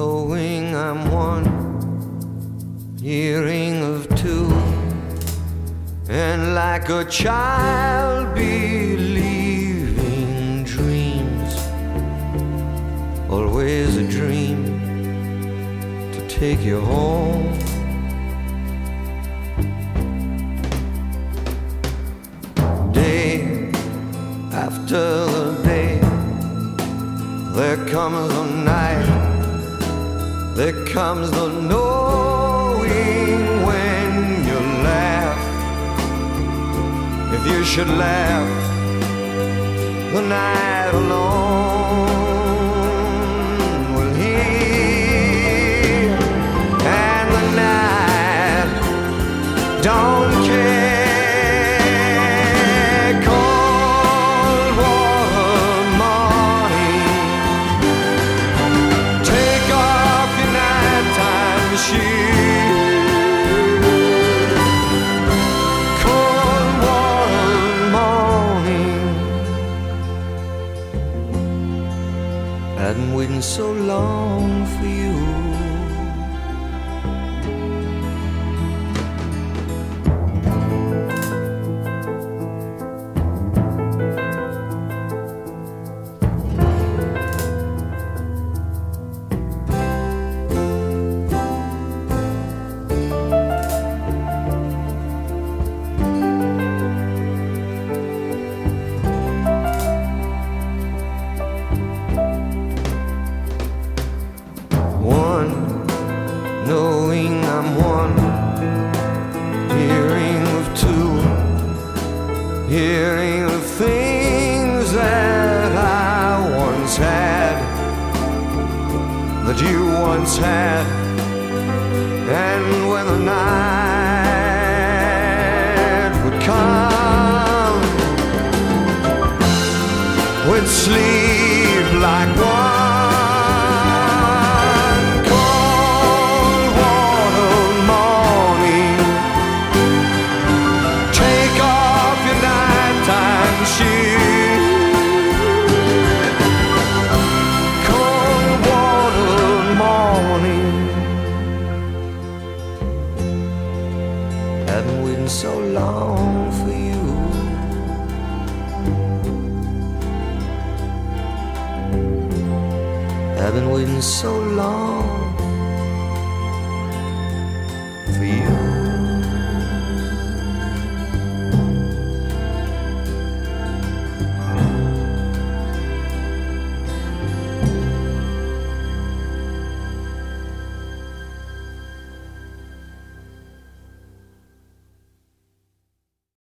knowing I'm one, hearing of two, and like a child believing dreams, always a dream to take you home. Day after the day, there comes the night, there comes the knowing when you laugh. If you should laugh the night alone will hear, and the night don't care. Cold water morning, take off your nighttime sheet. Cold water morning, I've been waiting so long for you. Knowing I'm one, hearing of two, hearing of things that I once had, that you once had, and when the night would come, we'd sleep like one. Cold water morning, I've been waiting so long for you. I've been waiting so long